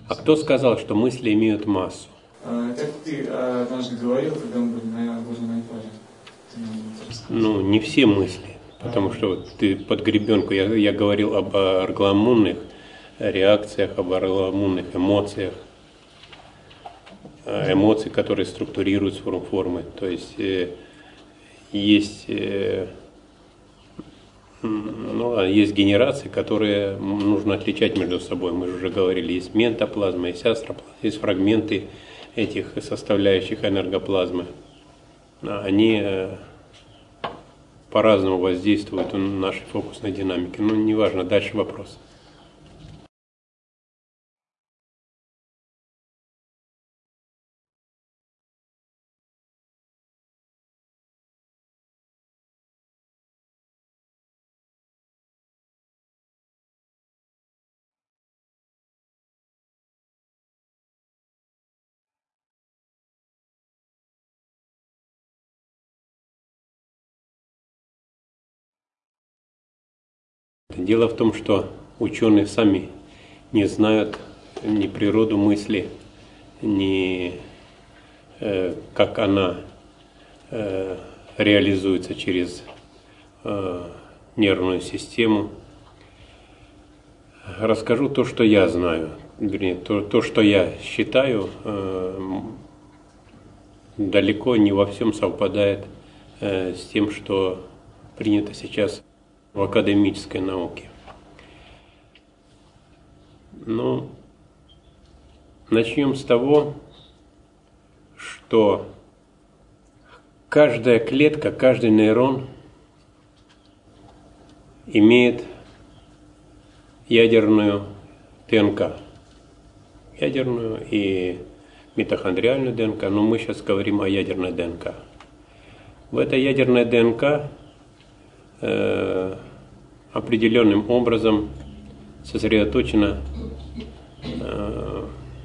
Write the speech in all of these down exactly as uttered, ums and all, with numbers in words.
А кто сказал, что мысли имеют массу? Как ты однажды говорил, когда мы были на Майпаде. Ну, не все мысли, потому что вот ты под гребенку, я, я говорил об оргламмунных реакциях, об оргламмунных эмоциях, эмоции, которые структурируют формы. То есть э, есть, э, ну, есть генерации, которые нужно отличать между собой. Мы же уже говорили, есть ментоплазма, есть астроплазма, есть фрагменты этих составляющих энергоплазмы. Они э, по-разному воздействуют на нашей фокусной динамике. Ну, неважно, дальше вопрос. Дело в том, что ученые сами не знают ни природу мысли, ни э, как она э, реализуется через э, нервную систему. Расскажу то, что я знаю, вернее, то, то что я считаю, э, далеко не во всем совпадает э, с тем, что принято сейчас в академической науке. Ну, начнем с того, что каждая клетка, каждый нейрон имеет ядерную ДНК, ядерную и митохондриальную ДНК, но мы сейчас говорим о ядерной ДНК. В этой ядерной ДНК э, определенным образом сосредоточено э,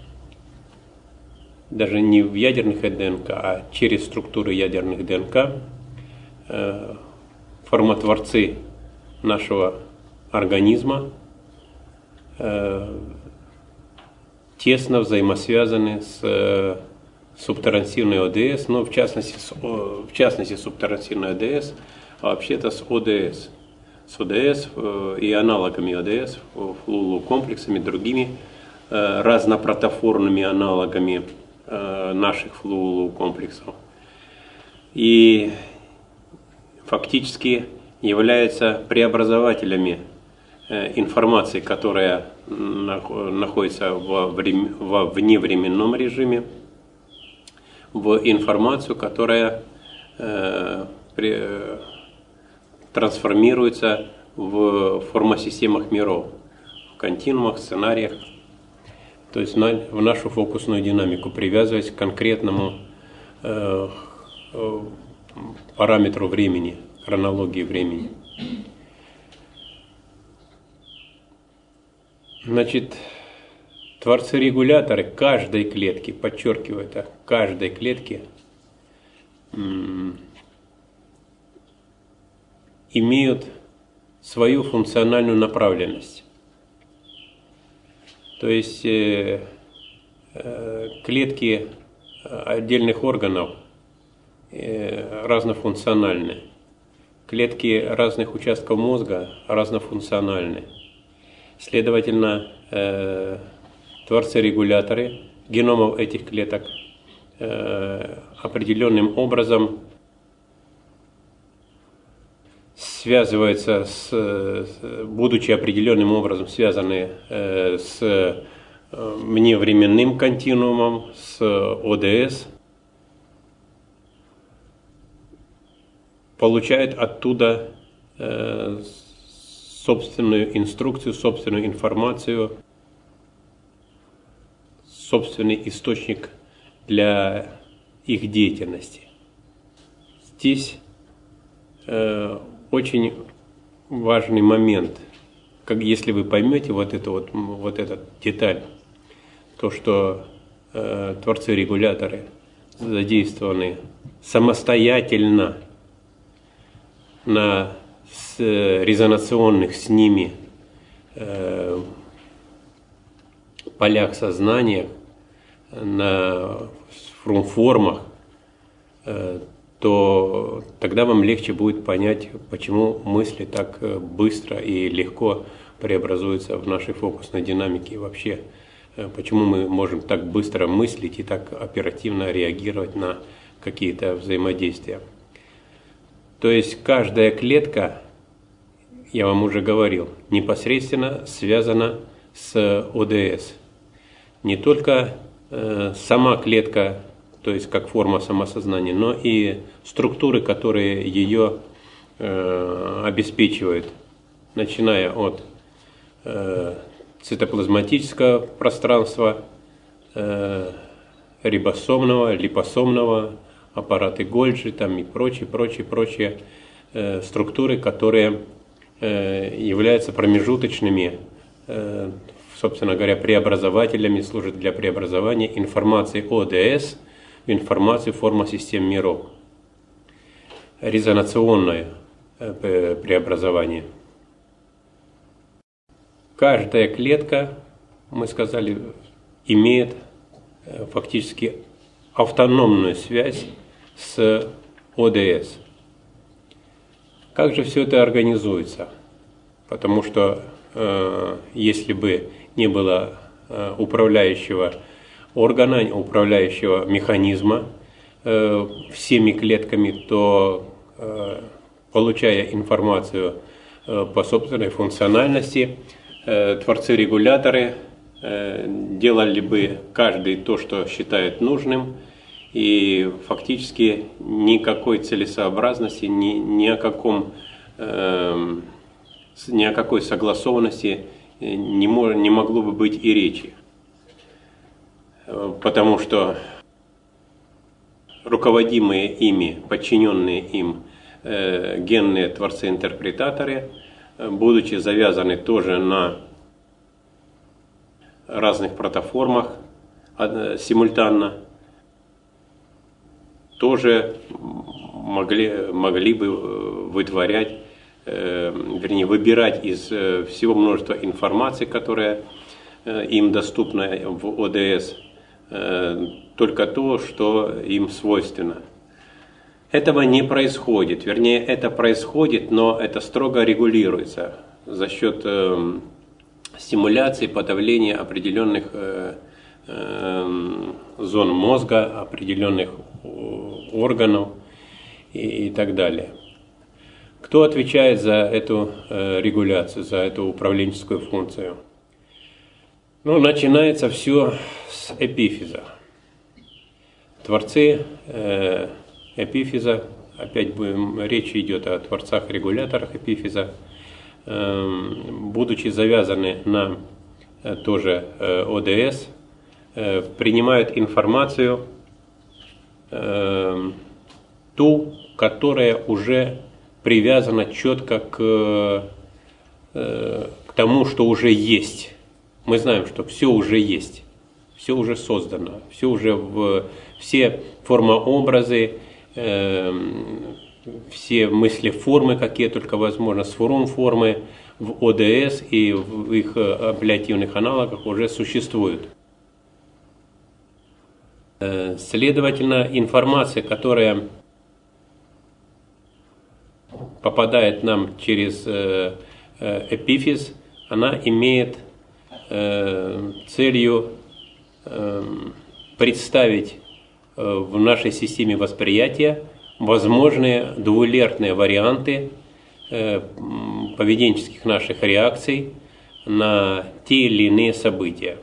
даже не в ядерных ДНК, а через структуры ядерных ДНК э, формотворцы нашего организма э, тесно взаимосвязаны с э, субтарансивной ОДС, но в частности, с, о, в частности субтарансивной ОДС, а вообще-то с ОДС. С ОДС э, и аналогами ОДС, флуолу-комплексами, другими э, разнопротофорными аналогами э, наших флуолу-комплексов. И фактически являются преобразователями э, информации, которая находится во, врем, во вневременном режиме, в информацию, которая э, при, э, трансформируется в формосистемах миров, в континуумах, сценариях, то есть на, в нашу фокусную динамику, привязываясь к конкретному э, э, параметру времени, хронологии времени. Значит, творцы-регуляторы каждой клетки, подчеркиваю это, каждой клетки м- имеют свою функциональную направленность. То есть э, э, клетки отдельных органов э, разнофункциональны, клетки разных участков мозга разнофункциональны. Следовательно, э, творцы-регуляторы геномов этих клеток э, определенным образом связываются, с, будучи определенным образом связаны э, с э, вневременным континуумом, с ОДС, получают оттуда э, собственную инструкцию, собственную информацию, собственный источник для их деятельности. Здесь э, очень важный момент, как если вы поймете вот эту вот, вот эту деталь, то, что э, творцы-регуляторы задействованы самостоятельно на с, резонационных с ними э, полях сознания, на формах, то тогда вам легче будет понять, почему мысли так быстро и легко преобразуются в нашей фокусной динамике и вообще, почему мы можем так быстро мыслить и так оперативно реагировать на какие-то взаимодействия. То есть каждая клетка, я вам уже говорил, непосредственно связана с О Дэ Эс. Не только э, сама клетка, то есть как форма самосознания, но и структуры, которые ее э, обеспечивают, начиная от э, цитоплазматического пространства, э, рибосомного, липосомного, аппараты Гольджи там и прочие, прочие, прочие э, структуры, которые э, являются промежуточными, э, собственно говоря, преобразователями, служат для преобразования информации О Дэ Эс в информацию форма систем миров. Резонационное э, преобразование. Каждая клетка, мы сказали, имеет э, фактически автономную связь с О Дэ Эс. Как же все это организуется? Потому что э, если бы не было э, управляющего органа, управляющего механизма э, всеми клетками, то, э, получая информацию э, по собственной функциональности, э, творцы-регуляторы э, делали бы каждый то, что считает нужным, и фактически никакой целесообразности, ни, ни, о каком, э, ни о какой согласованности не, мож, не могло бы быть и речи. Потому что руководимые ими, подчиненные им э, генные творцы-интерпретаторы, будучи завязаны тоже на разных протоформах э, симультанно, тоже могли, могли бы вытворять, э, вернее, выбирать из э, всего множества информации, которая э, им доступна в О Дэ Эс, э, только то, что им свойственно. Этого не происходит, вернее, это происходит, но это строго регулируется за счет э, стимуляции, подавления определенных э, э, зон мозга, определенных органов и, и так далее. Кто отвечает за эту э, регуляцию, за эту управленческую функцию? Ну, начинается все с эпифиза. Творцы э, эпифиза, опять будем, речь идет о творцах-регуляторах эпифиза, э, будучи завязаны на э, тоже э, О Дэ Эс, э, принимают информацию, э, ту, которая уже привязана четко к, э, к тому, что уже есть. Мы знаем, что все уже есть, все уже создано, все уже в все формообразы, э, все мысли-формы, какие только возможно, сфорум-формы в О Дэ Эс и в их апеллятивных аналогах уже существуют. Э, следовательно, информация, которая попадает нам через э, э, эпифиз, она имеет э, целью э, представить э, в нашей системе восприятия возможные двулертные варианты э, поведенческих наших реакций на те или иные события.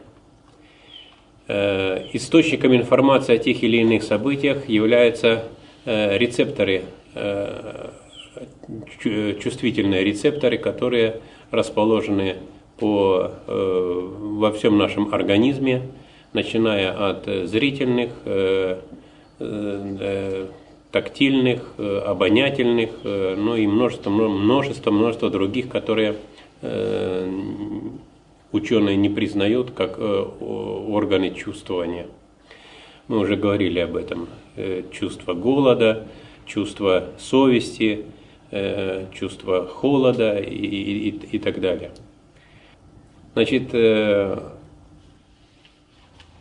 Э, источником информации о тех или иных событиях являются э, рецепторы, э, чувствительные рецепторы, которые расположены по, э, во всем нашем организме, начиная от зрительных, э, э, тактильных, э, обонятельных, э, ну и множество, множество, множество других, которые э, ученые не признают как э, органы чувствования. Мы уже говорили об этом. Э, чувство голода, чувство совести, э, чувство холода и, и, и так далее. Значит, э,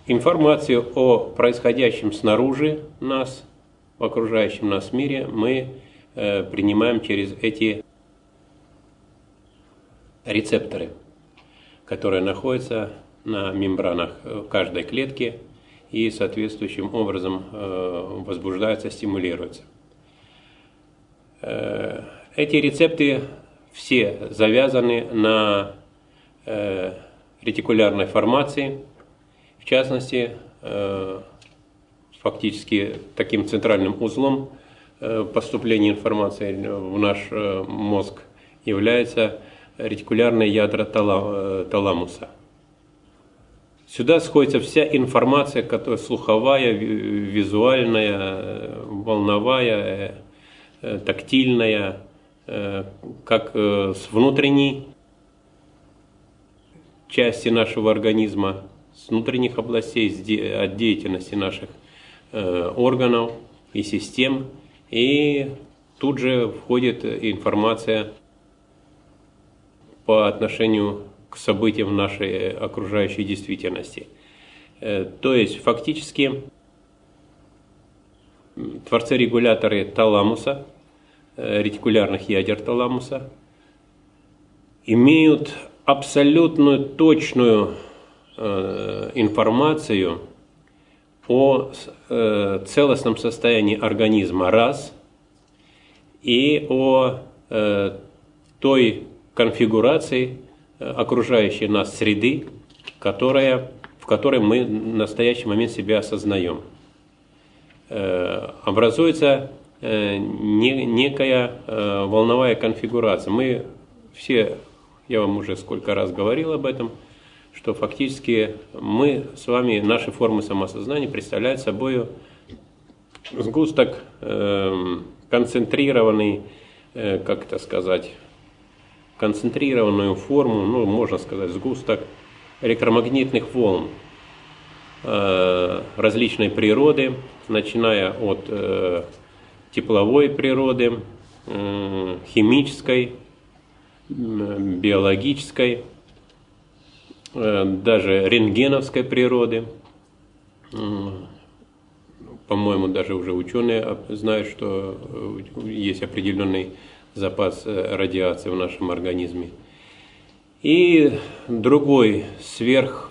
информацию о происходящем снаружи нас, в окружающем нас мире, мы э, принимаем через эти рецепторы, которые находятся на мембранах каждой клетки и соответствующим образом э, возбуждаются, стимулируются. Э, эти рецепторы все завязаны на э, ретикулярной формации, в частности, э, фактически таким центральным узлом э, поступления информации в наш э, мозг является ретикулярные ядра тала, таламуса. Сюда сходится вся информация, которая слуховая, визуальная, волновая, э, тактильная, э, как э, с внутренней части нашего организма, с внутренних областей, от деятельности наших э, органов и систем. И тут же входит информация по отношению к событиям нашей окружающей действительности. Э, то есть фактически творцы-регуляторы таламуса, э, ретикулярных ядер таламуса, имеют абсолютную точную э, информацию о э, целостном состоянии организма раз и о э, той конфигурации э, окружающей нас среды, которая, в которой мы в настоящий момент себя осознаем. Э, образуется э, не, некая э, волновая конфигурация. Мы все, я вам уже сколько раз говорил об этом, что фактически мы с вами, наши формы самоосознания представляют собой сгусток э, концентрированный, э, как это сказать, концентрированную форму, ну, можно сказать, сгусток электромагнитных волн э, различной природы, начиная от э, тепловой природы, э, химической, биологической, даже рентгеновской природы. По-моему, даже уже ученые знают, что есть определенный запас радиации в нашем организме. И другой сверх,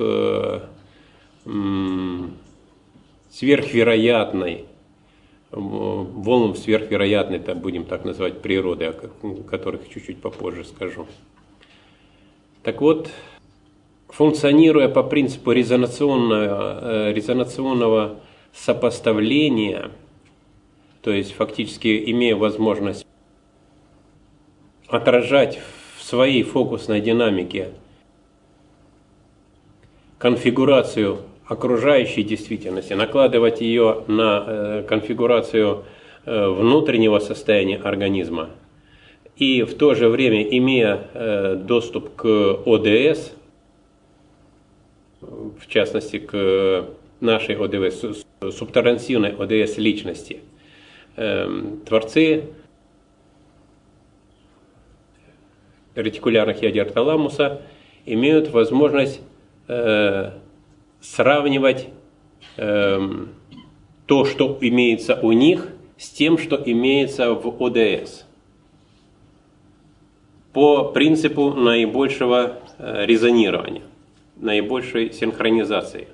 сверхвероятной, волн сверхвероятной, так будем так называть, природы, о которых чуть-чуть попозже скажу. Так вот, функционируя по принципу резонационного, резонационного сопоставления, то есть фактически имея возможность отражать в своей фокусной динамике конфигурацию окружающей действительности, накладывать ее на э, конфигурацию э, внутреннего состояния организма и в то же время, имея э, доступ к О Д С, в частности к нашей О Д С, субтрансивной О Д С личности, э, творцы ретикулярных ядер таламуса имеют возможность э, сравнивать э, то, что имеется у них, с тем, что имеется в О Д С. По принципу наибольшего э, резонирования, наибольшей синхронизации.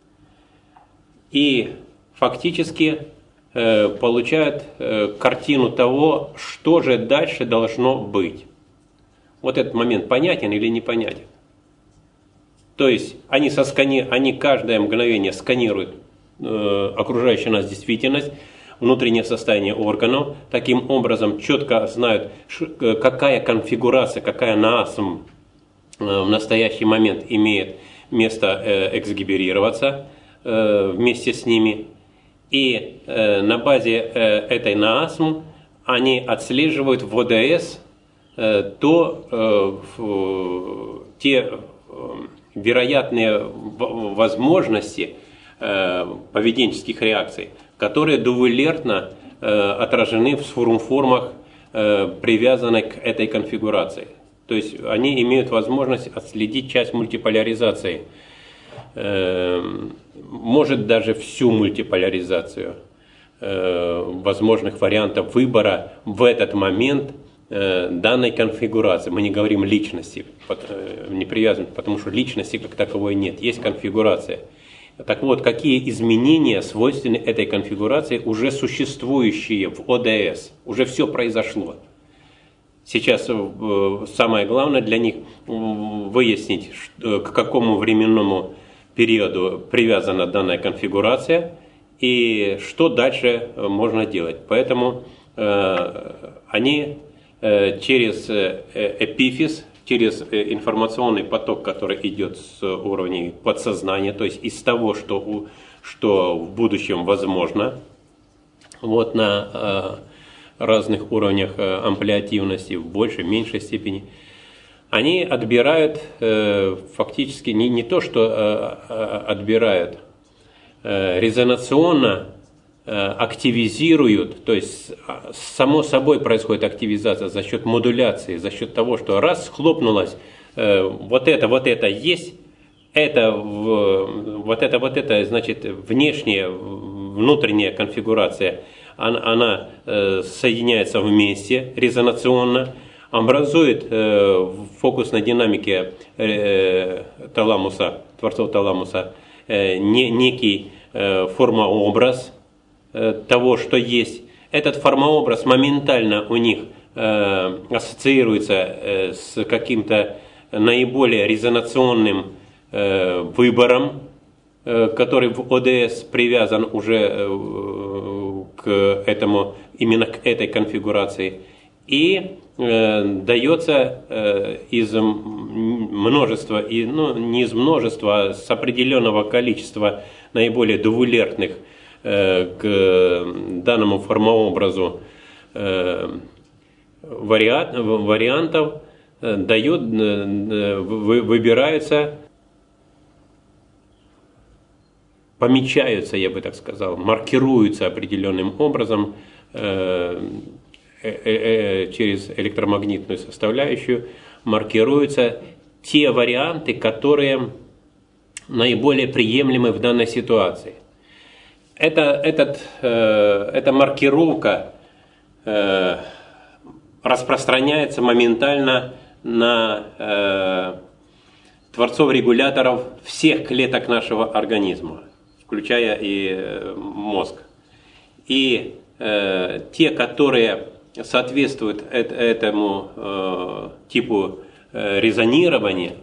И фактически э, получают э, картину того, что же дальше должно быть. Вот этот момент понятен или непонятен? То есть они, соскани... они каждое мгновение сканируют э, окружающую нас действительность, внутреннее состояние органов, таким образом четко знают, ш... какая конфигурация, какая наасм э, в настоящий момент имеет место э, эксгиберироваться э, вместе с ними. И э, на базе э, этой наасм они отслеживают в О Д С э, то, э, в, те э, вероятные возможности э, поведенческих реакций, которые дувалентно э, отражены в формах, э, привязанной к этой конфигурации. То есть они имеют возможность отследить часть мультиполяризации э, может даже всю мультиполяризацию э, возможных вариантов выбора в этот момент э, данной конфигурации. Мы не говорим личности, э, не привязаны, потому что личности как таковой нет, есть конфигурация. Так вот, какие изменения свойственны этой конфигурации, уже существующие в о дэ эс? Уже все произошло. Сейчас э, самое главное для них выяснить, что, к какому временному периоду привязана данная конфигурация и что дальше можно делать. Поэтому э, они э, через эпифиз, через информационный поток, который идет с уровней подсознания, то есть из того, что, у, что в будущем возможно, вот на э, разных уровнях э, амплиативности, в большей, меньшей степени, они отбирают э, фактически не, не то, что э, отбирают, э, резонационно э, активизируют, то есть само собой происходит активизация за счет модуляции, за счет того, что раз схлопнулось, э, вот это, вот это есть, это, в, вот это, вот это, значит, внешняя, внутренняя конфигурация, она, она э, соединяется вместе резонационно, образует э, в фокусной динамике э, таламуса, творцов таламуса, э, не, некий э, формообраз э, того, что есть. Этот формообраз моментально у них э, ассоциируется э, с каким-то наиболее резонационным э, выбором, э, который в о дэ эс привязан уже э, к этому, именно к этой конфигурации. И э, дается э, из множества, и, ну, не из множества, а с определенного количества наиболее двулертных э, к данному формообразу э, вариант, вариантов, э, дает, э, вы, выбираются, помечаются, я бы так сказал, маркируются определенным образом э, через электромагнитную составляющую, маркируются те варианты, которые наиболее приемлемы в данной ситуации. Это, этот, э, эта маркировка э, распространяется моментально на э, творцов-регуляторов всех клеток нашего организма, включая и э, мозг. И э, те, которые соответствует этому э, типу э, резонирования,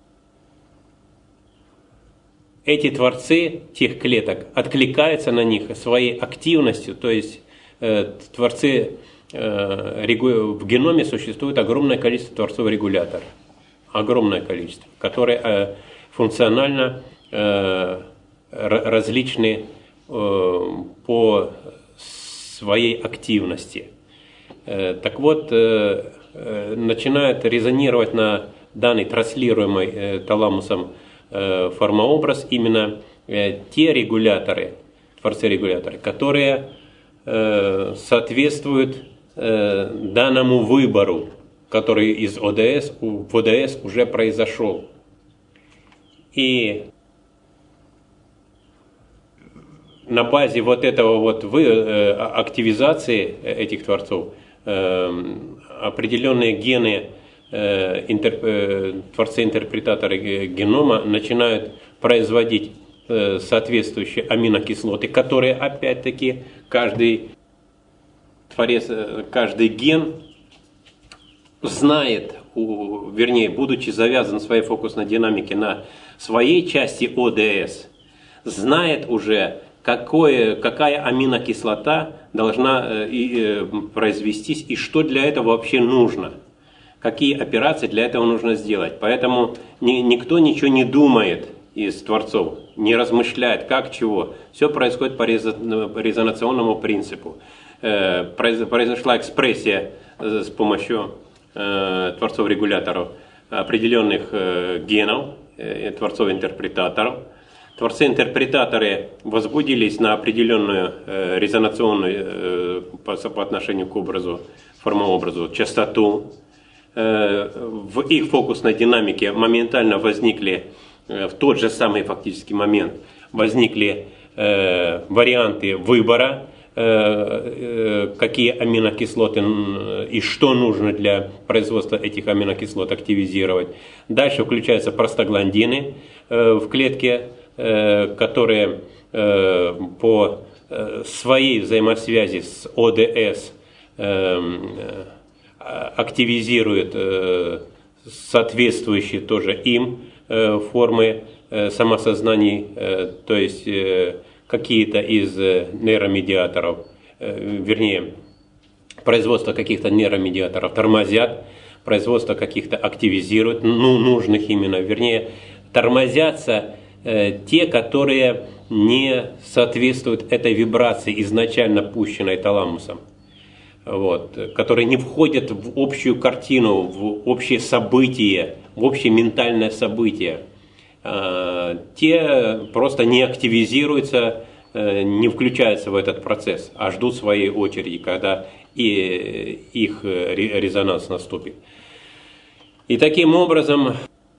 эти творцы тех клеток откликаются на них своей активностью, то есть э, творцы, э, регу... в геноме существует огромное количество творцов-регуляторов, огромное количество, которые э, функционально э, различны э, по своей активности. Так вот, начинает резонировать на данный транслируемый таламусом формообраз именно те регуляторы, творцы-регуляторы, которые соответствуют данному выбору, который из о дэ эс, в о дэ эс уже произошел. И на базе вот этого вот активизации этих творцов определенные гены, творцы-интерпретаторы генома начинают производить соответствующие аминокислоты, которые опять-таки каждый творец, каждый ген знает, вернее, будучи завязан в своей фокусной динамике на своей части о дэ эс, знает уже, Какое, какая аминокислота должна э, э, произвестись и что для этого вообще нужно, какие операции для этого нужно сделать. Поэтому ни, никто ничего не думает из творцов, не размышляет, как, чего. Все происходит по резонационному принципу. Э, произошла экспрессия э, с помощью э, творцов-регуляторов определенных э, генов, э, творцов-интерпретаторов. Творцы-интерпретаторы возбудились на определенную э, резонационную э, по, по отношению к образу, формообразу, частоту. Э, в их фокусной динамике моментально возникли, э, в тот же самый фактически момент, возникли э, варианты выбора, э, э, какие аминокислоты и что нужно для производства этих аминокислот активизировать. Дальше включаются простагландины э, в клетке, э, которые э, по э, своей взаимосвязи с ОДС э, активизируют э, соответствующие тоже им э, формы э, самосознаний, э, то есть э, какие-то из э, нейромедиаторов, э, вернее, производство каких-то нейромедиаторов тормозят, производство каких-то активизируют, ну, нужных именно, вернее, тормозятся э, те, которые не соответствуют этой вибрации, изначально пущенной таламусом. Вот, которые не входят в общую картину, в общее событие, в общее ментальное событие. Э, те просто не активизируются, э, не включаются в этот процесс, а ждут своей очереди, когда и их резонанс наступит. И таким образом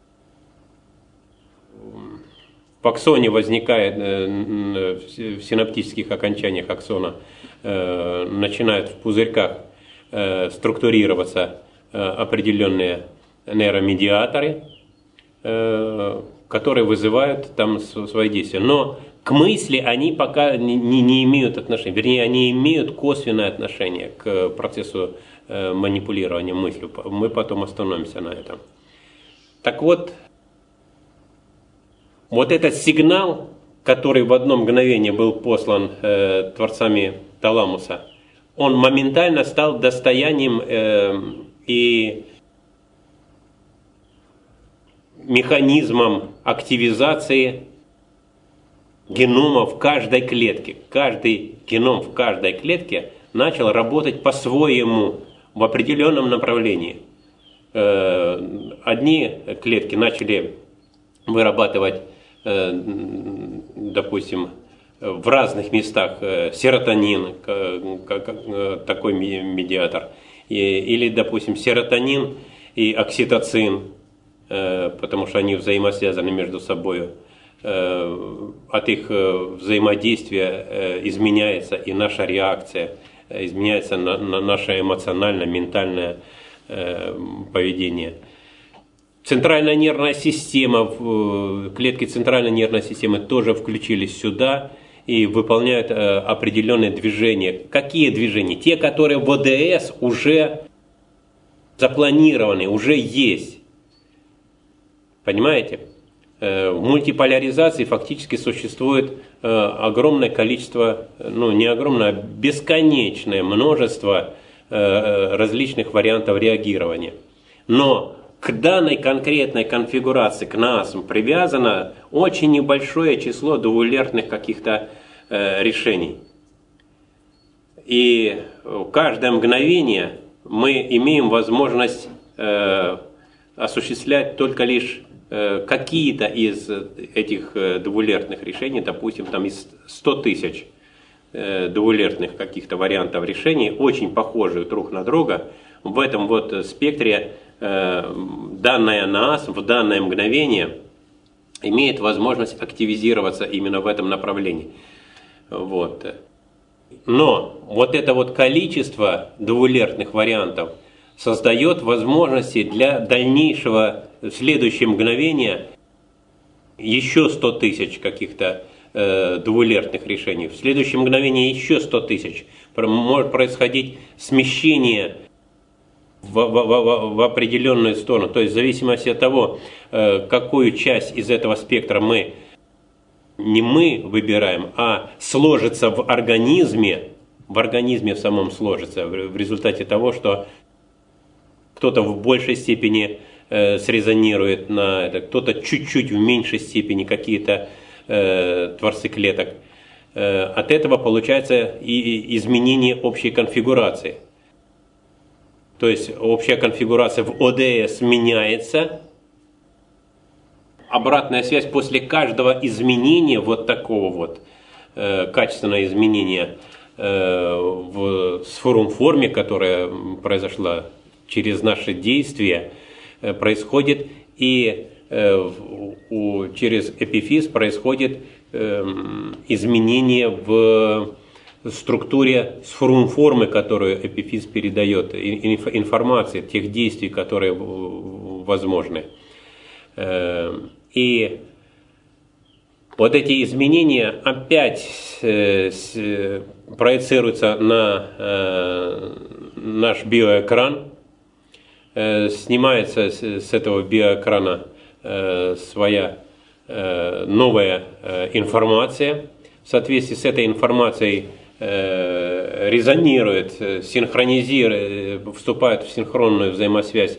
в аксоне возникает, в синаптических окончаниях аксона начинают в пузырьках структурироваться определенные нейромедиаторы, которые вызывают там свои действия. Но к мысли они пока не, не имеют отношения, вернее, они имеют косвенное отношение к процессу манипулирования мыслью. Мы потом остановимся на этом. Так вот, вот этот сигнал, который в одно мгновение был послан э, творцами таламуса, он моментально стал достоянием э, и механизмом активизации генома в каждой клетке. Каждый геном в каждой клетке начал работать по-своему в определенном направлении. Э, одни клетки начали вырабатывать, допустим, в разных местах серотонин, как такой медиатор, или, допустим, серотонин и окситоцин, потому что они взаимосвязаны между собой. От их взаимодействия изменяется и наша реакция, изменяется наше эмоционально-ментальное поведение. Центральная нервная система, клетки центральной нервной системы тоже включились сюда и выполняют определенные движения. Какие движения? Те, которые в ОДС уже запланированы, уже есть. Понимаете? В мультиполяризации фактически существует огромное количество, ну не огромное, а бесконечное множество различных вариантов реагирования. Но к данной конкретной конфигурации, к насам, привязано очень небольшое число двулертных каких-то э, решений. И каждое мгновение мы имеем возможность э, осуществлять только лишь э, какие-то из этих э, двулертных решений, допустим, там из ста тысяч э, двулертных каких-то вариантов решений, очень похожих друг на друга, в этом вот спектре данная нас в данное мгновение имеет возможность активизироваться именно в этом направлении. Вот. Но вот это вот количество двулертных вариантов создает возможности для дальнейшего, в следующее мгновение, еще сто тысяч каких-то э, двулертных решений. В следующее мгновение еще сто тысяч. Может происходить смещение В, в, в определенную сторону. То есть в зависимости от того, какую часть из этого спектра мы, не мы выбираем, а сложится в организме, в организме в самом сложится, в результате того, что кто-то в большей степени э, срезонирует на это, кто-то чуть-чуть в меньшей степени какие-то э, творцы клеток. Э, от этого получается и изменение общей конфигурации. То есть общая конфигурация в ОДС меняется. Обратная связь после каждого изменения, вот такого вот э, качественного изменения э, в сформ-форме, которая произошла через наши действия, э, происходит и э, у, через эпифиз происходит изменения в структуре сфорум-формы, которую эпифиз передает, информации, тех действий, которые возможны. И вот эти изменения опять проецируются на наш биоэкран, снимается с этого биоэкрана своя новая информация. В соответствии с этой информацией резонирует, синхронизирует, вступает в синхронную взаимосвязь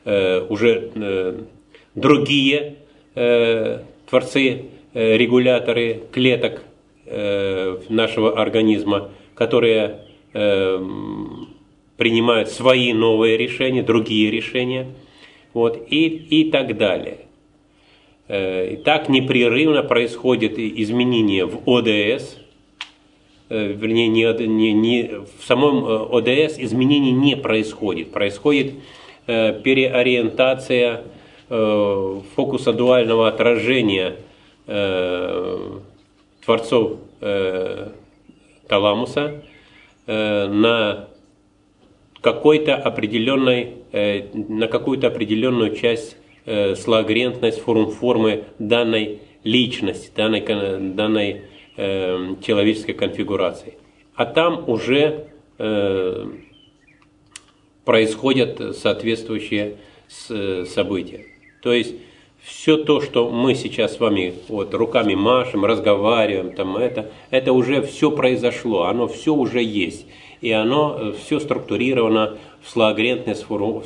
уже другие творцы, регуляторы клеток нашего организма, которые принимают свои новые решения, другие решения, вот, и, и так далее. И так непрерывно происходит изменение в ОДС, вернее, не, не, не, в самом ОДС изменений не происходит. Происходит э, переориентация э, фокуса дуального отражения э, творцов э, таламуса э, на какой-то определенной, э, на какую-то определенную часть э, слоагрентность форм-формы данной личности, данной, данной э, человеческой конфигурации. А там уже э, происходят соответствующие с, события. То есть все то, что мы сейчас с вами вот, руками машем, разговариваем, там, это, это уже все произошло, оно все уже есть. И оно все структурировано в слоагрентные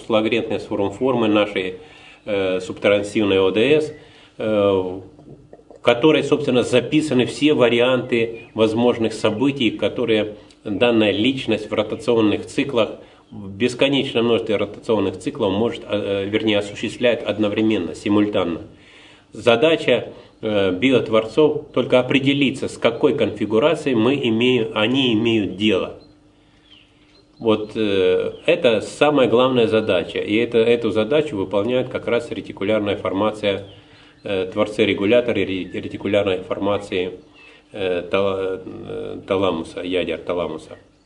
формы нашей э, субтрансивной ОДС, э, в которой, собственно, записаны все варианты возможных событий, которые данная личность в ротационных циклах, в бесконечном множестве ротационных циклов может, э, вернее, осуществляет одновременно, симультанно. Задача э, биотворцов только определиться, с какой конфигурацией мы имеем, они имеют дело. Вот э, это самая главная задача, и это, эту задачу выполняет как раз ретикулярная формация, э, творцы-регуляторы ретикулярной формации э, таламуса, ядер таламуса.